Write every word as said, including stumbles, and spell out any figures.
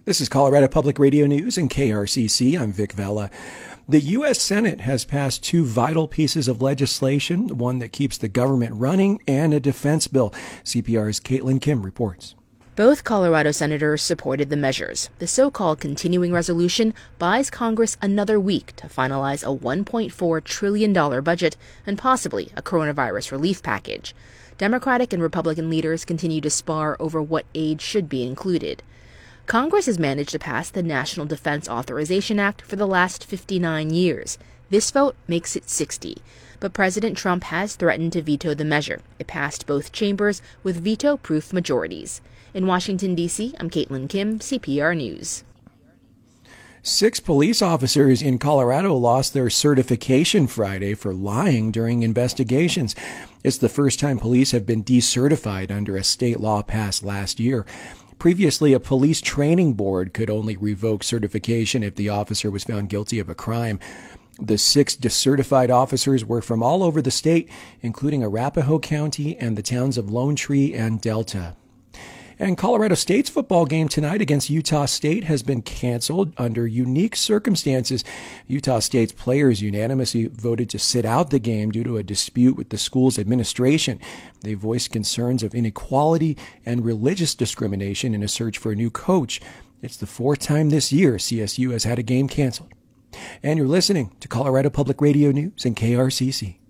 This is Colorado Public Radio News and K R C C. I'm Vic Vela. The U S Senate has passed two vital pieces of legislation, one that keeps the government running and a defense bill. C P R's Caitlin Kim reports. Both Colorado senators supported the measures. The so-called continuing resolution buys Congress another week to finalize a one point four trillion dollars budget and possibly a coronavirus relief package. Democratic and Republican leaders continue to spar over what aid should be included. Congress has managed to pass the National Defense Authorization Act for the last fifty-nine years. This vote makes it sixty. But President Trump has threatened to veto the measure. It passed both chambers with veto-proof majorities. In Washington, D C, I'm Caitlin Kim, C P R News. Six police officers in Colorado lost their certification Friday for lying during investigations. It's the first time police have been decertified under a state law passed last year. Previously, a police training board could only revoke certification if the officer was found guilty of a crime. The six decertified officers were from all over the state, including Arapahoe County and the towns of Lone Tree and Delta. And Colorado State's football game tonight against Utah State has been canceled under unique circumstances. Utah State's players unanimously voted to sit out the game due to a dispute with the school's administration. They voiced concerns of inequality and religious discrimination in a search for a new coach. It's the fourth time this year C S U has had a game canceled. And you're listening to Colorado Public Radio News and K R C C.